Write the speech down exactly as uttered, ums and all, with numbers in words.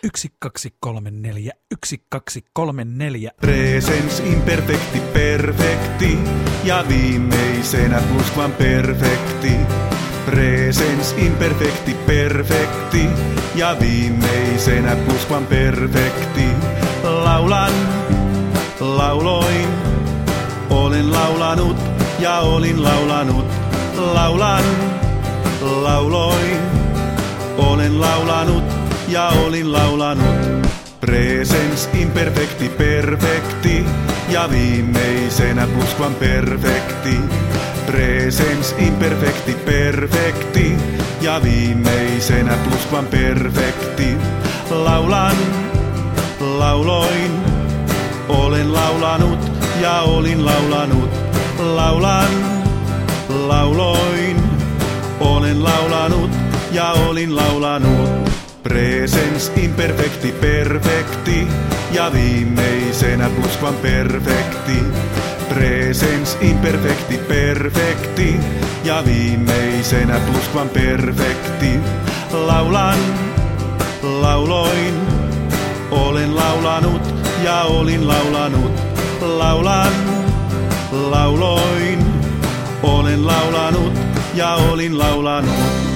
yksi, kaksi, kolme, neljä, yksi, kaksi, kolme, neljä. Presens imperfecti perfecti ja viimeisenä plusquamperfecti. Presens imperfecti perfecti ja viimeisenä plusquamperfecti. Laulan, lauloin, olen laulanut ja olin laulanut. Laulan, lauloin, olen laulanut ja olin laulanut. Presens imperfecti perfecti ja viimeisenä plusquamperfecti. Presens imperfecti perfecti ja viimeisenä plusquamperfecti. Laulan, lauloin, olen laulanut ja olin laulanut. Laulan, lauloin, olen laulanut ja olin laulanut. Presens imperfecti perfecti ja viimeisenä plusquamperfecti. Presens imperfecti perfecti ja viimeisenä plusquamperfecti. Laulan, lauloin, olen laulanut ja olin laulanut. Laulan, lauloin, olen laulanut ja olin laulanut.